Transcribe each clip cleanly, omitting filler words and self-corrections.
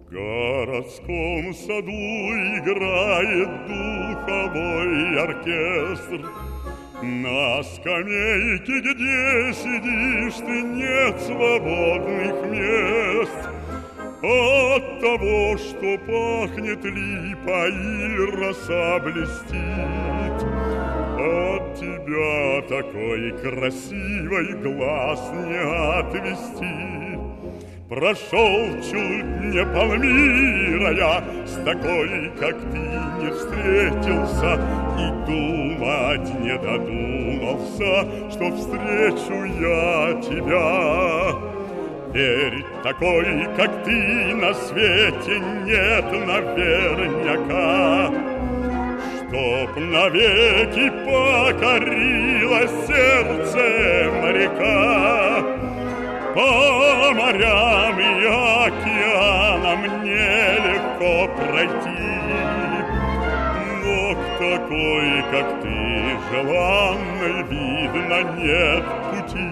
городском саду играет духовой оркестр. На скамейке, где сидишь ты, нет свободных мест. От того, что пахнет липа и роса блестит, от тебя такой красивый глаз не отвести. Прошел чуть не полмира я, с такой, как ты, не встретился, и думать не додумался, что встречу я тебя. Верь, такой, как ты, на свете нет наверняка, чтоб навеки покорило сердце моряка. По морям и океанам нелегко пройти, но к такой, как ты, желанной, видно, нет пути.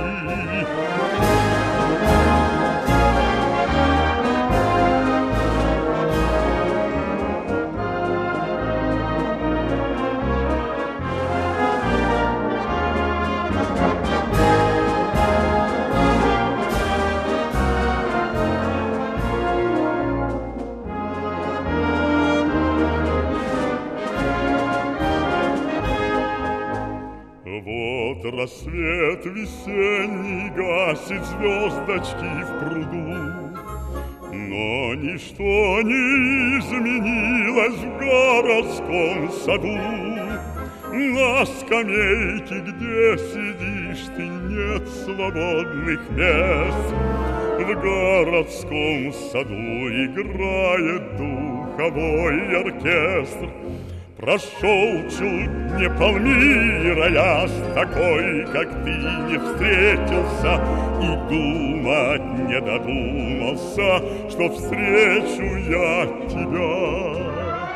Вот рассвет весенний гасит звездочки в пруду, но ничто не изменилось в городском саду. На скамейке, где сидишь ты, нет свободных мест. В городском саду играет духовой оркестр. Прошел чуть не полмира я, с такой, как ты, не встретился, и думать не додумался, что встречу я тебя.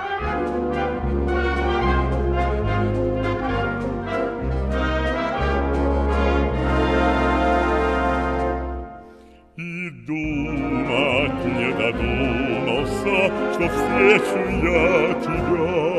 И думать не додумался, что встречу я тебя.